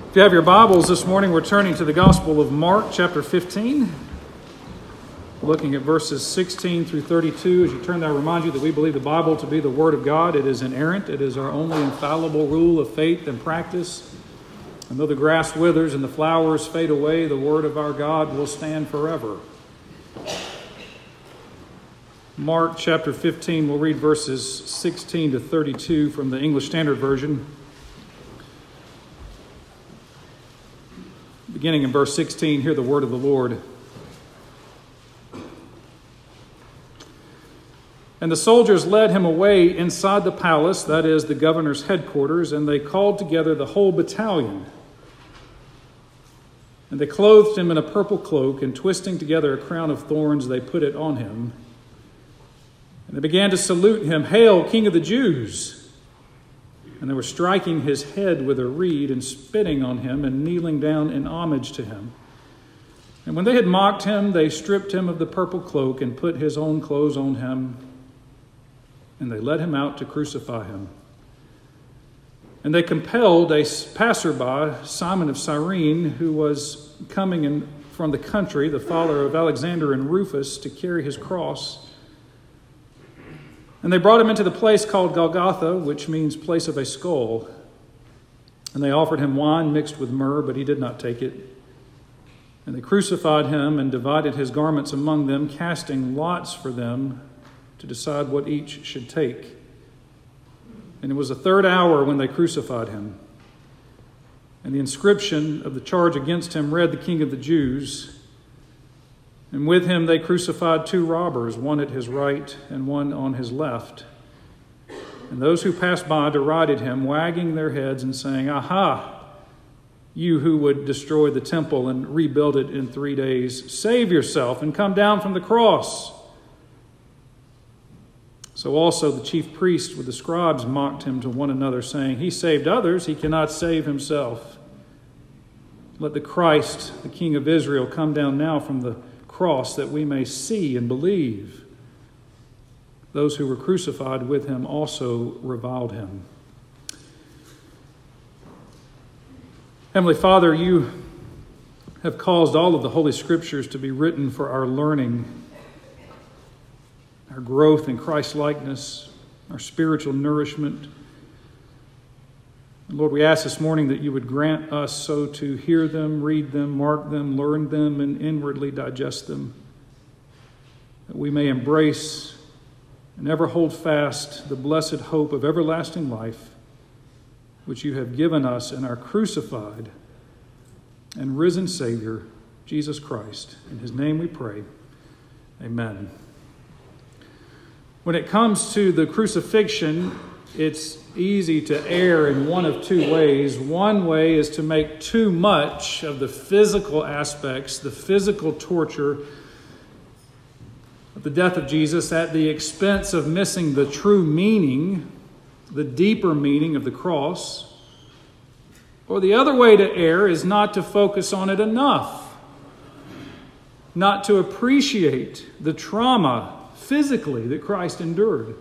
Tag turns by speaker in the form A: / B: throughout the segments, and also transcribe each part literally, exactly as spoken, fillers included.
A: If you have your Bibles this morning, we're turning to the Gospel of Mark, chapter fifteen, looking at verses sixteen through thirty-two. As you turn there, I remind you that we believe the Bible to be the Word of God. It is inerrant. It is our only infallible rule of faith and practice. And though the grass withers and the flowers fade away, the Word of our God will stand forever. Mark chapter fifteen, we'll read verses sixteen to thirty-two from the English Standard Version. Beginning in verse sixteen, hear the word of the Lord. And the soldiers led him away inside the palace, that is, the governor's headquarters, and they called together the whole battalion. And they clothed him in a purple cloak, and twisting together a crown of thorns, they put it on him. And they began to salute him, "Hail, King of the Jews!" And they were striking his head with a reed and spitting on him and kneeling down in homage to him. And when they had mocked him, they stripped him of the purple cloak and put his own clothes on him. And they led him out to crucify him. And they compelled a passerby, Simon of Cyrene, who was coming in from the country, the father of Alexander and Rufus, to carry his cross. And they brought him into the place called Golgotha, which means place of a skull. And they offered him wine mixed with myrrh, but he did not take it. And they crucified him and divided his garments among them, casting lots for them to decide what each should take. And it was the third hour when they crucified him. And the inscription of the charge against him read, "The King of the Jews." And with him they crucified two robbers, one at his right and one on his left. And those who passed by derided him, wagging their heads and saying, "Aha, you who would destroy the temple and rebuild it in three days, save yourself and come down from the cross." So also the chief priests with the scribes mocked him to one another, saying, "He saved others, he cannot save himself. Let the Christ, the King of Israel, come down now from the cross that we may see and believe." Those who were crucified with him also reviled him. Heavenly Father, you have caused all of the Holy Scriptures to be written for our learning, our growth in Christ-likeness, our spiritual nourishment. And Lord, we ask this morning that you would grant us so to hear them, read them, mark them, learn them, and inwardly digest them, that we may embrace and ever hold fast the blessed hope of everlasting life, which you have given us in our crucified and risen Savior, Jesus Christ. In his name we pray. Amen. When it comes to the crucifixion, it's easy to err in one of two ways. One way is to make too much of the physical aspects, the physical torture of the death of Jesus at the expense of missing the true meaning, the deeper meaning of the cross. Or the other way to err is not to focus on it enough, not to appreciate the trauma physically that Christ endured.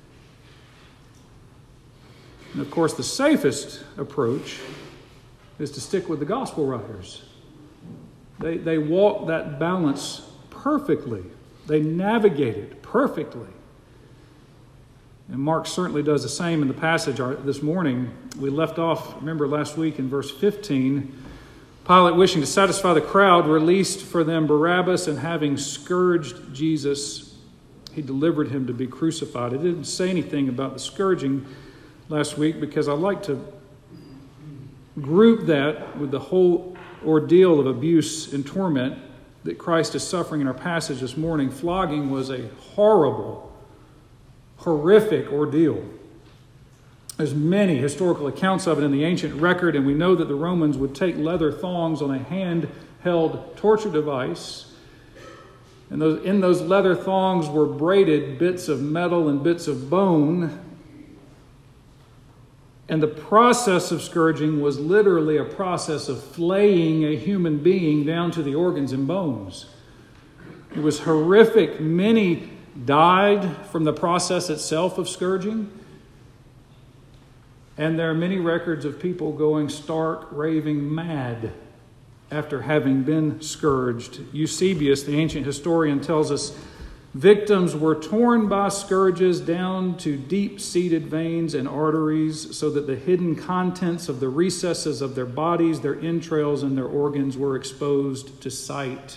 A: And of course, the safest approach is to stick with the gospel writers. They, they walk that balance perfectly. They navigate it perfectly. And Mark certainly does the same in the passage this morning. We left off, remember last week in verse fifteen, Pilate, wishing to satisfy the crowd, released for them Barabbas, and having scourged Jesus, he delivered him to be crucified. It didn't say anything about the scourging last week because I like to group that with the whole ordeal of abuse and torment that Christ is suffering in our passage this morning. Flogging was a horrible, horrific ordeal. There's many historical accounts of it in the ancient record, and we know that the Romans would take leather thongs on a handheld torture device. And those, in those leather thongs were braided bits of metal and bits of bone. And the process of scourging was literally a process of flaying a human being down to the organs and bones. It was horrific. Many died from the process itself of scourging. And there are many records of people going stark, raving mad after having been scourged. Eusebius, the ancient historian, tells us victims were torn by scourges down to deep-seated veins and arteries so that the hidden contents of the recesses of their bodies, their entrails, and their organs were exposed to sight.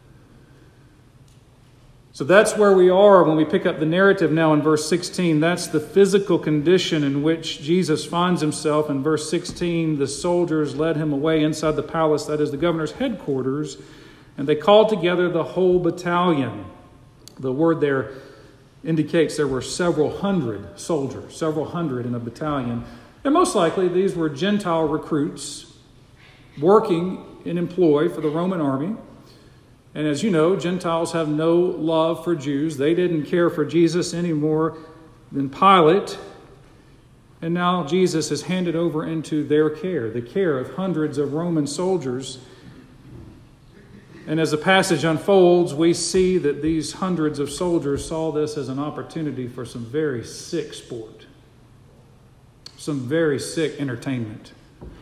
A: So that's where we are when we pick up the narrative now in verse sixteen. That's the physical condition in which Jesus finds himself. In verse sixteen, the soldiers led him away inside the palace, that is the governor's headquarters, and they called together the whole battalion. The word there indicates there were several hundred soldiers, several hundred in a battalion. And most likely these were Gentile recruits working in employ for the Roman army. And as you know, Gentiles have no love for Jews. They didn't care for Jesus any more than Pilate. And now Jesus is handed over into their care, the care of hundreds of Roman soldiers. And as the passage unfolds, we see that these hundreds of soldiers saw this as an opportunity for some very sick sport, some very sick entertainment.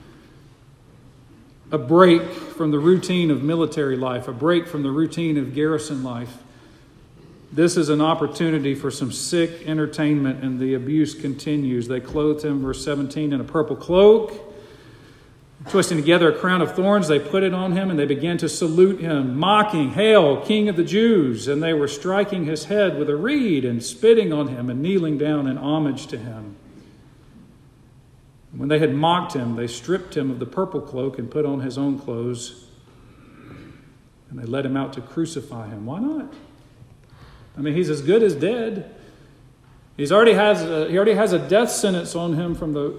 A: A break from the routine of military life, a break from the routine of garrison life. This is an opportunity for some sick entertainment, and the abuse continues. They clothed him, verse seventeen, in a purple cloak. Twisting together a crown of thorns, they put it on him, and they began to salute him, mocking, "Hail, King of the Jews!" And they were striking his head with a reed and spitting on him and kneeling down in homage to him. When they had mocked him, they stripped him of the purple cloak and put on his own clothes. And they led him out to crucify him. Why not? I mean, he's as good as dead. He's already has a, he already has a death sentence on him from the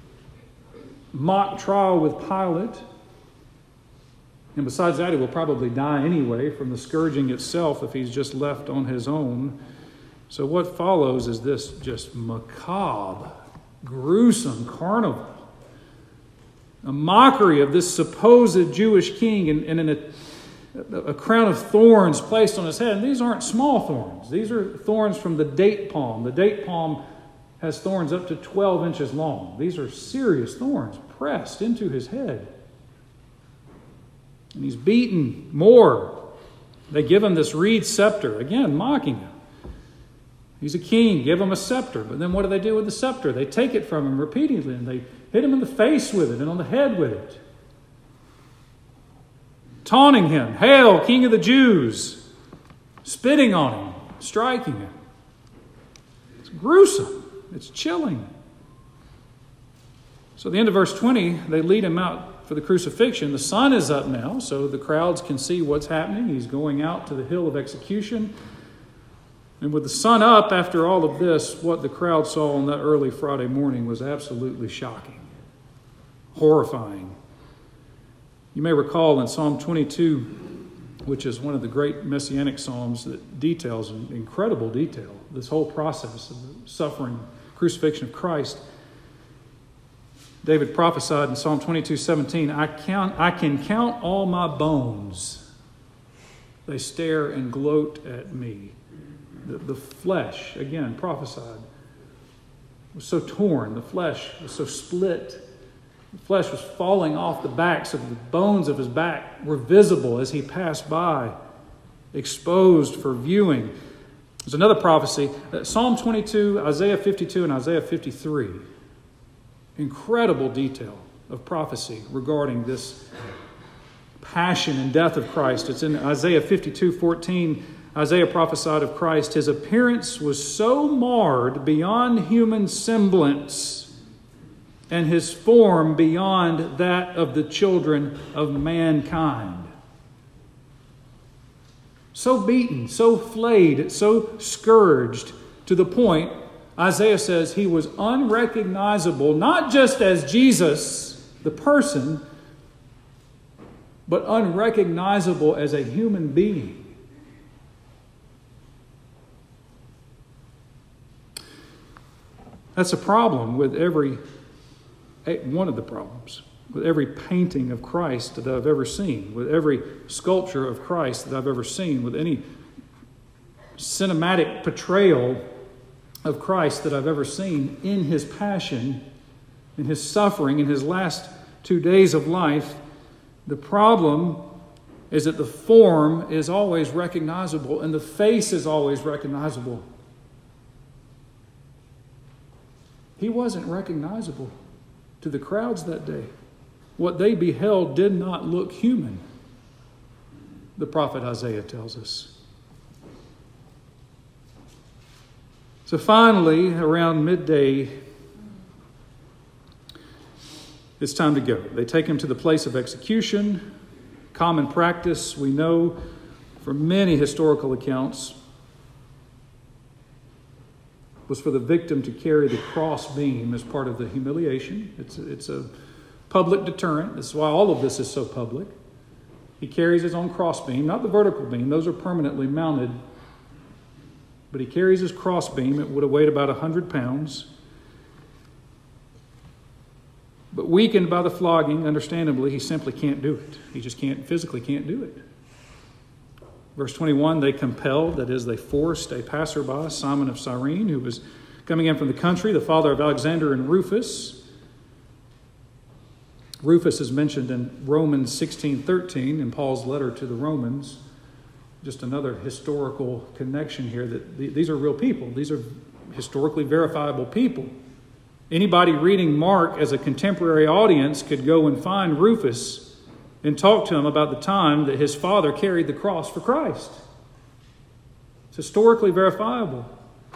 A: mock trial with Pilate. And besides that, he will probably die anyway from the scourging itself if he's just left on his own. So what follows is this just macabre, gruesome carnival. A mockery of this supposed Jewish king, and, and in a, a crown of thorns placed on his head. And these aren't small thorns. These are thorns from the date palm. The date palm has thorns up to twelve inches long. These are serious thorns pressed into his head. And he's beaten more. They give him this reed scepter, again mocking him. He's a king, give him a scepter. But then what do they do with the scepter? They take it from him repeatedly, and they hit him in the face with it and on the head with it. Taunting him, "Hail, King of the Jews!" Spitting on him, striking him. It's gruesome. It's chilling. So at the end of verse twenty, they lead him out for the crucifixion. The sun is up now, so the crowds can see what's happening. He's going out to the hill of execution. And with the sun up after all of this, what the crowd saw on that early Friday morning was absolutely shocking, horrifying. You may recall in Psalm twenty-two, which is one of the great messianic psalms that details in incredible detail this whole process of the suffering, crucifixion of Christ. David prophesied in Psalm twenty-two seventeen, I count, I can count all my bones. They stare and gloat at me. The, the flesh, again, prophesied, was so torn. The flesh was so split. The flesh was falling off the back, so the bones of his back were visible as he passed by, exposed for viewing. There's another prophecy, Psalm twenty-two, Isaiah fifty-two, and Isaiah fifty-three. Incredible detail of prophecy regarding this passion and death of Christ. It's in Isaiah fifty-two fourteen. Isaiah prophesied of Christ, his appearance was so marred beyond human semblance, and his form beyond that of the children of mankind. So beaten, so flayed, so scourged, to the point, Isaiah says, he was unrecognizable, not just as Jesus, the person, but unrecognizable as a human being. That's a problem with every, one of the problems, with every painting of Christ that I've ever seen, with every sculpture of Christ that I've ever seen, with any cinematic portrayal of Christ that I've ever seen in his passion. in his suffering, in his last two days of life. The problem is that the form is always recognizable and the face is always recognizable. He wasn't recognizable to the crowds that day. What they beheld did not look human, the prophet Isaiah tells us. So finally, around midday, it's time to go. They take him to the place of execution. Common practice, we know from many historical accounts, was for the victim to carry the cross beam as part of the humiliation. It's a, it's a public deterrent. This is why all of this is so public. He carries his own cross beam, not the vertical beam. Those are permanently mounted. But he carries his cross beam. It would have weighed about one hundred pounds. But weakened by the flogging, understandably, he simply can't do it. He just can't, physically can't do it. Verse twenty-one, they compelled, that is, they forced a passerby, Simon of Cyrene, who was coming in from the country, the father of Alexander and Rufus. Rufus is mentioned in Romans sixteen thirteen in Paul's letter to the Romans. Just another historical connection here that these are real people. These are historically verifiable people. Anybody reading Mark as a contemporary audience could go and find Rufus and talk to him about the time that his father carried the cross for Christ. It's historically verifiable.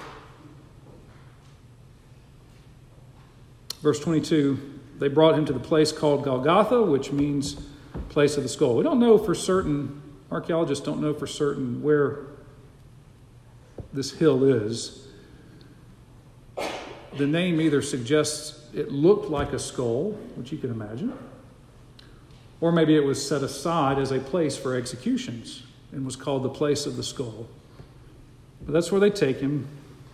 A: Verse twenty-two, they brought him to the place called Golgotha, which means place of the skull. We don't know for certain, archaeologists don't know for certain where this hill is. The name either suggests it looked like a skull, which you can imagine, or maybe it was set aside as a place for executions and was called the place of the skull. But that's where they take him.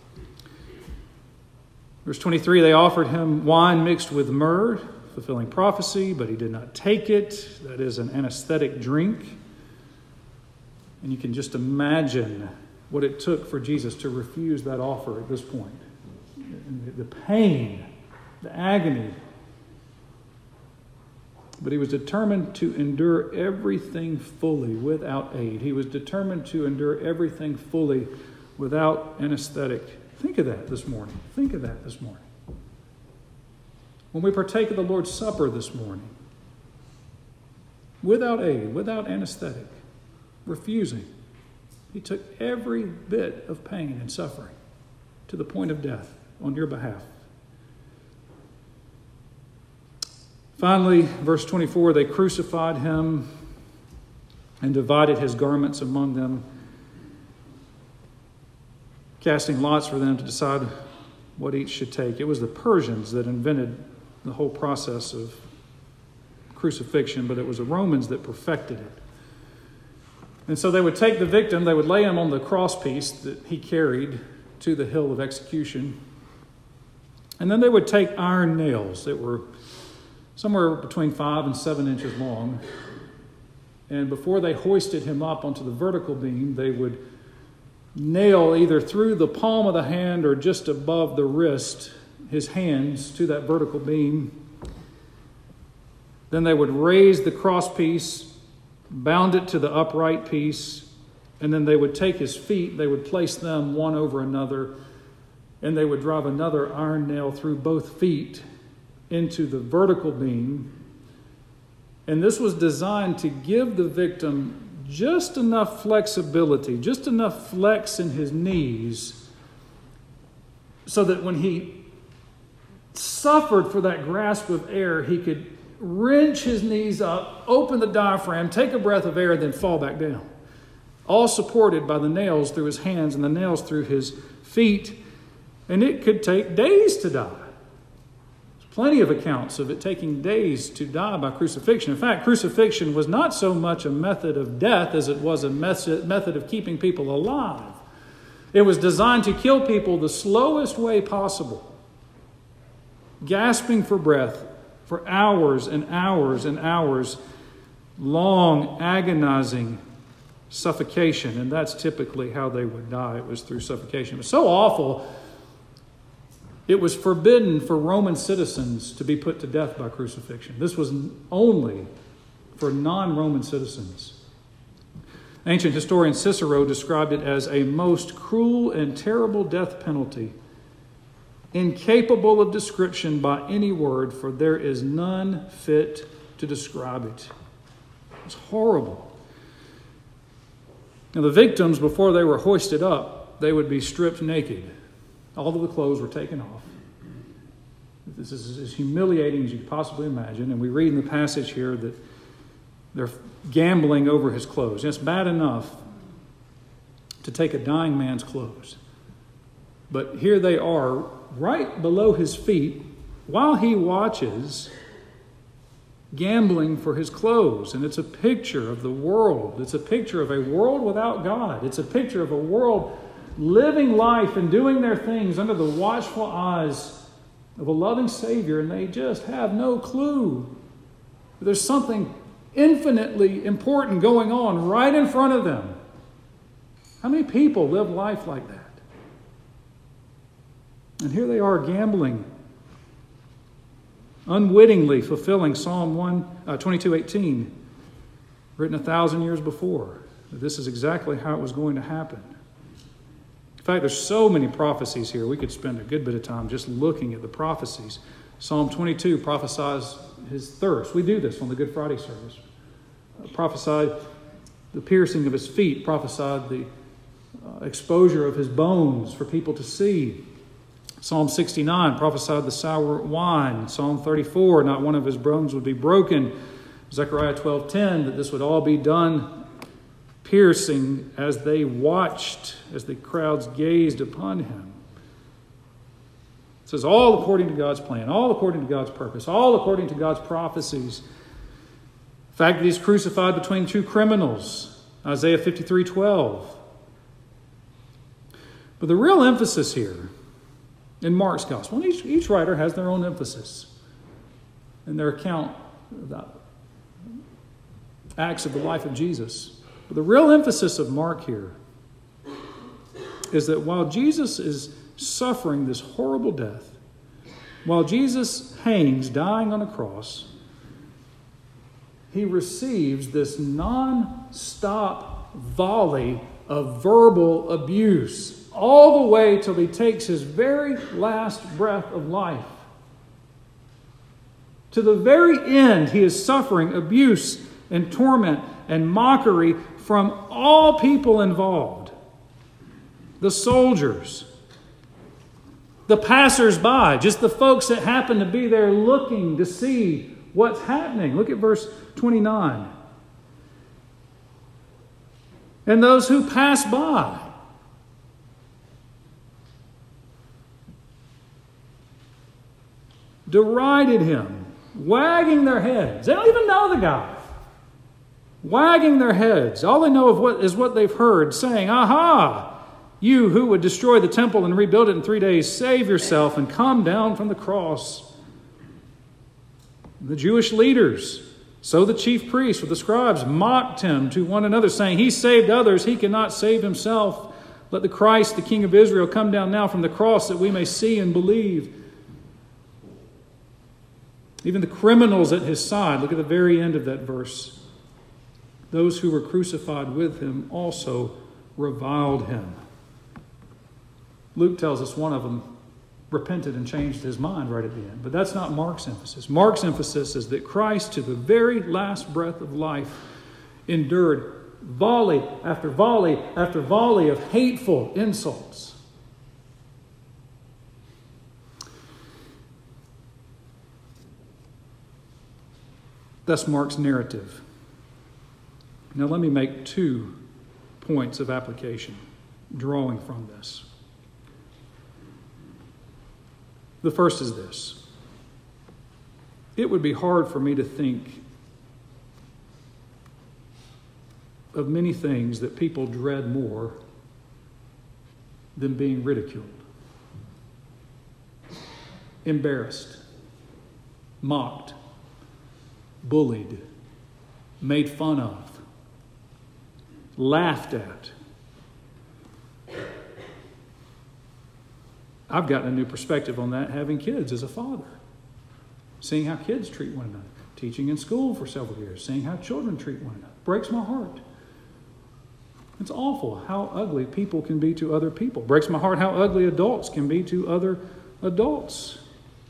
A: Verse twenty-three, they offered him wine mixed with myrrh, fulfilling prophecy, but he did not take it. That is an anesthetic drink. And you can just imagine what it took for Jesus to refuse that offer at this point. The pain, the agony. But he was determined to endure everything fully without aid. He was determined to endure everything fully without anesthetic. Think of that this morning. Think of that this morning. When we partake of the Lord's Supper this morning, without aid, without anesthetic, refusing, he took every bit of pain and suffering to the point of death on your behalf. Finally, verse twenty-four, they crucified him and divided his garments among them, casting lots for them to decide what each should take. It was the Persians that invented the whole process of crucifixion, but it was the Romans that perfected it. And so they would take the victim, they would lay him on the crosspiece that he carried to the hill of execution. And then they would take iron nails that were somewhere between five and seven inches long. And before they hoisted him up onto the vertical beam, they would nail either through the palm of the hand or just above the wrist his hands to that vertical beam. Then they would raise the crosspiece, bound it to the upright piece, and then they would take his feet, they would place them one over another, and they would drive another iron nail through both feet into the vertical beam. And this was designed to give the victim just enough flexibility, just enough flex in his knees, so that when he suffered for that grasp of air, he could wrench his knees up, open the diaphragm, take a breath of air, and then fall back down. All supported by the nails through his hands and the nails through his feet. And it could take days to die. There's plenty of accounts of it taking days to die by crucifixion. In fact, crucifixion was not so much a method of death as it was a method of keeping people alive. It was designed to kill people the slowest way possible, gasping for breath for hours and hours and hours, long, agonizing suffocation. And that's typically how they would die. It was through suffocation. It was so awful, It was forbidden for Roman citizens to be put to death by crucifixion. This was only for non-Roman citizens. Ancient historian Cicero described it as a most cruel and terrible death penalty, incapable of description by any word, for there is none fit to describe it. It's horrible. Now, the victims, before they were hoisted up, they would be stripped naked. All of the clothes were taken off. This is as humiliating as you could possibly imagine. And we read in the passage here that they're gambling over his clothes. It's bad enough to take a dying man's clothes. But here they are, right below his feet, while he watches, gambling for his clothes. And it's a picture of the world. It's a picture of a world without God. It's a picture of a world living life and doing their things under the watchful eyes of a loving Savior, and they just have no clue. There's something infinitely important going on right in front of them. How many people live life like that? And here they are gambling, unwittingly fulfilling Psalm one, uh, twenty-two eighteen, written a thousand years before. This is exactly how it was going to happen. In fact, there's so many prophecies here. We could spend a good bit of time just looking at the prophecies. Psalm twenty-two prophesies his thirst. We do this on the Good Friday service. Uh, prophesied the piercing of his feet, prophesied the uh, exposure of his bones for people to see. Psalm sixty-nine prophesied the sour wine. Psalm thirty-four, not one of his bones would be broken. Zechariah twelve ten, that this would all be done piercing as they watched, as the crowds gazed upon him. It says all according to God's plan, all according to God's purpose, all according to God's prophecies. The fact that he's crucified between two criminals, Isaiah fifty-three twelve. But the real emphasis here in Mark's gospel, and each, each writer has their own emphasis in their account of the acts of the life of Jesus. But the real emphasis of Mark here is that while Jesus is suffering this horrible death, while Jesus hangs, dying on a cross, he receives this non-stop volley of verbal abuse, all the way till he takes his very last breath of life. To the very end, he is suffering abuse and torment and mockery from all people involved. The soldiers, the passers-by, just the folks that happen to be there looking to see what's happening. Look at verse twenty-nine. And those who pass by. Derided him, wagging their heads. They don't even know the guy. Wagging their heads. All they know of what is what they've heard, saying, "Aha! You who would destroy the temple and rebuild it in three days, save yourself and come down from the cross." The Jewish leaders, so the chief priests with the scribes, mocked him to one another, saying, "He saved others, he cannot save himself. Let the Christ, the King of Israel, come down now from the cross that we may see and believe." Even the criminals at his side, look at the very end of that verse. Those who were crucified with him also reviled him. Luke tells us one of them repented and changed his mind right at the end. But that's not Mark's emphasis. Mark's emphasis is that Christ, to the very last breath of life, endured volley after volley after volley of hateful insults. That's Mark's narrative. Now let me make two points of application drawing from this. The first is this. It would be hard for me to think of many things that people dread more than being ridiculed, embarrassed, mocked, bullied, made fun of, laughed at. I've gotten a new perspective on that having kids as a father. Seeing how kids treat one another. Teaching in school for several years. Seeing how children treat one another. Breaks my heart. It's awful how ugly people can be to other people. Breaks my heart how ugly adults can be to other adults.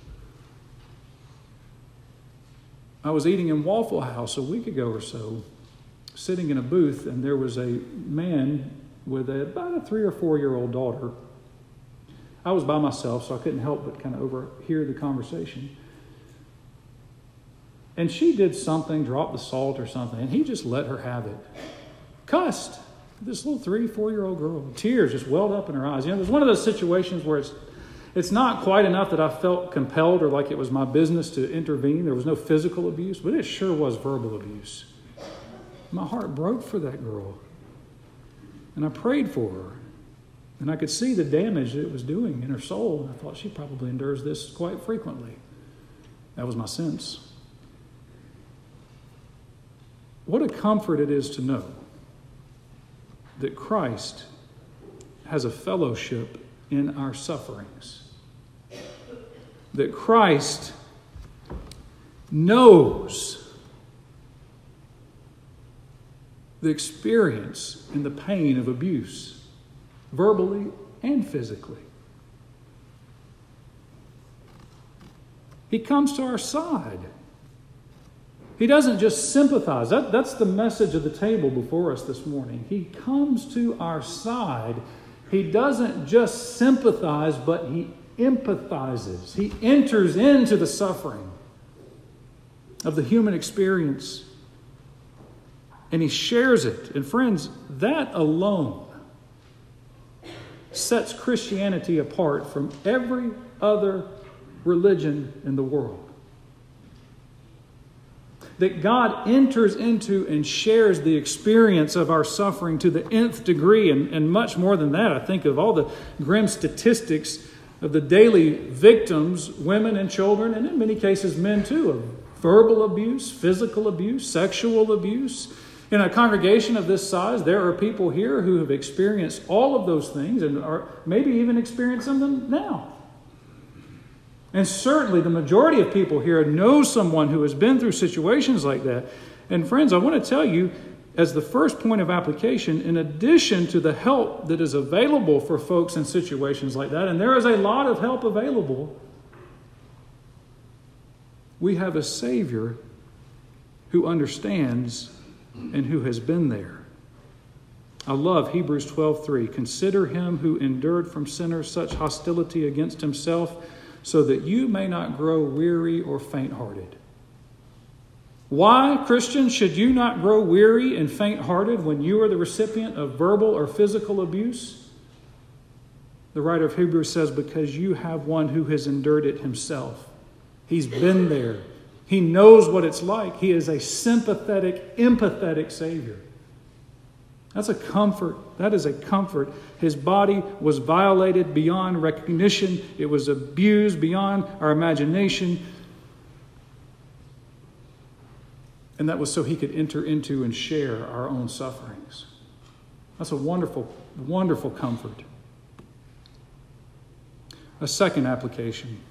A: I was eating in Waffle House a week ago or so, sitting in a booth, and there was a man with a, about a three or four year old daughter. I was by myself, so I couldn't help but kind of overhear the conversation. And she did something, dropped the salt or something, and he just let her have it. Cussed. This little three, four-year-old girl. Tears just welled up in her eyes. You know, there's one of those situations where it's it's not quite enough that I felt compelled or like it was my business to intervene. There was no physical abuse, but it sure was verbal abuse. My heart broke for that girl. And I prayed for her. And I could see the damage that it was doing in her soul. And I thought she probably endures this quite frequently. That was my sense. What a comfort it is to know that Christ has a fellowship in our sufferings. That Christ knows the experience and the pain of abuse, verbally and physically. He comes to our side. He doesn't just sympathize. That, that's the message of the table before us this morning. He comes to our side. He doesn't just sympathize, but he empathizes. He enters into the suffering of the human experience, and he shares it. And friends, that alone sets Christianity apart from every other religion in the world. That God enters into and shares the experience of our suffering to the nth degree, and, and much more than that. I think of all the grim statistics of the daily victims, women and children, and in many cases men too, of verbal abuse, physical abuse, sexual abuse. In a congregation of this size, there are people here who have experienced all of those things and are maybe even experiencing them now. And certainly the majority of people here know someone who has been through situations like that. And friends, I want to tell you, as the first point of application, in addition to the help that is available for folks in situations like that, and there is a lot of help available, we have a Savior who understands and who has been there. I love Hebrews twelve three. Consider him who endured from sinners such hostility against himself, so that you may not grow weary or faint-hearted. Why, Christian, should you not grow weary and faint-hearted when you are the recipient of verbal or physical abuse? The writer of Hebrews says, because you have one who has endured it himself. He's been there. He knows what it's like. He is a sympathetic, empathetic Savior. That's a comfort. That is a comfort. His body was violated beyond recognition. It was abused beyond our imagination. And that was so he could enter into and share our own sufferings. That's a wonderful, wonderful comfort. A second application.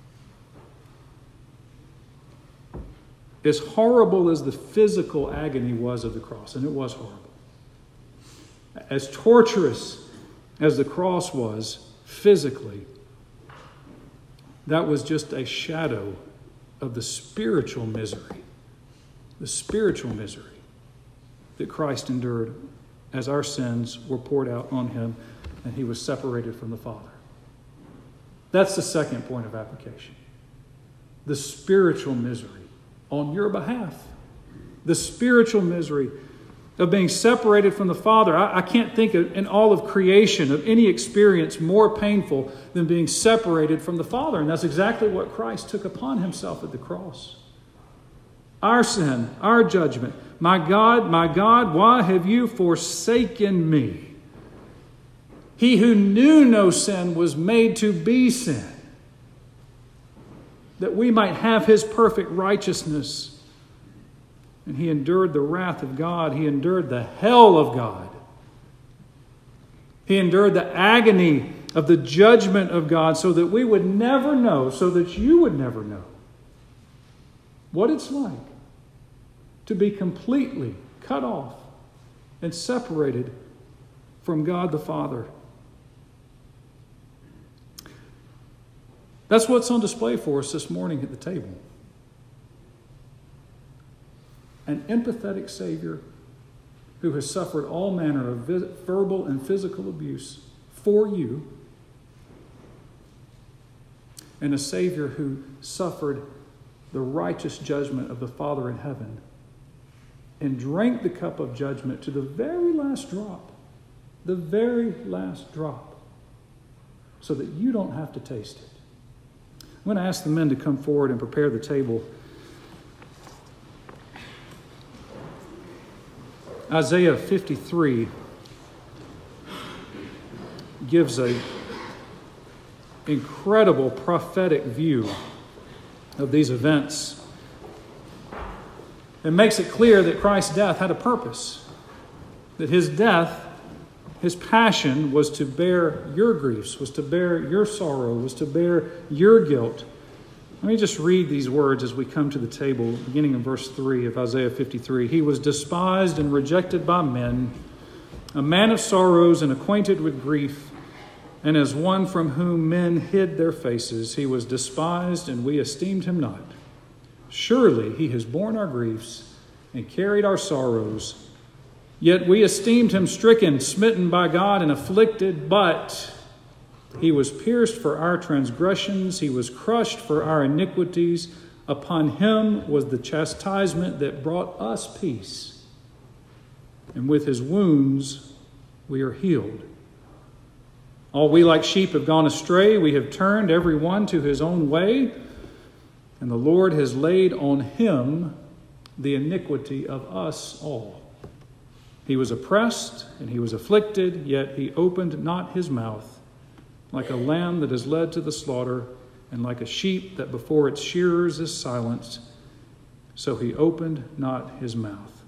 A: As horrible as the physical agony was of the cross, and it was horrible, as torturous as the cross was physically, that was just a shadow of the spiritual misery, the spiritual misery that Christ endured as our sins were poured out on him and he was separated from the Father. That's the second point of application. The spiritual misery on your behalf. The spiritual misery of being separated from the Father. I, I can't think of, in all of creation, of any experience more painful than being separated from the Father. And that's exactly what Christ took upon himself at the cross. Our sin, our judgment. My God, my God, why have you forsaken me? He who knew no sin was made to be sin, that we might have his perfect righteousness. And he endured the wrath of God. He endured the hell of God. He endured the agony of the judgment of God, so that we would never know, so that you would never know what it's like to be completely cut off and separated from God the Father. That's what's on display for us this morning at the table. An empathetic Savior who has suffered all manner of verbal and physical abuse for you, and a Savior who suffered the righteous judgment of the Father in heaven and drank the cup of judgment to the very last drop, the very last drop, so that you don't have to taste it. I'm going to ask the men to come forward and prepare the table. Isaiah fifty-three gives an incredible prophetic view of these events. It makes it clear that Christ's death had a purpose, that his death, his passion, was to bear your griefs, was to bear your sorrow, was to bear your guilt. Let me just read these words as we come to the table, beginning in verse three of Isaiah fifty-three. He was despised and rejected by men, a man of sorrows and acquainted with grief, and as one from whom men hid their faces, he was despised and we esteemed him not. Surely he has borne our griefs and carried our sorrows. Yet we esteemed him stricken, smitten by God, and afflicted, but he was pierced for our transgressions, he was crushed for our iniquities. Upon him was the chastisement that brought us peace, and with his wounds we are healed. All we like sheep have gone astray, we have turned every one to his own way, and the Lord has laid on him the iniquity of us all. He was oppressed and he was afflicted, yet he opened not his mouth. Like a lamb that is led to the slaughter, and like a sheep that before its shearers is silenced, so he opened not his mouth.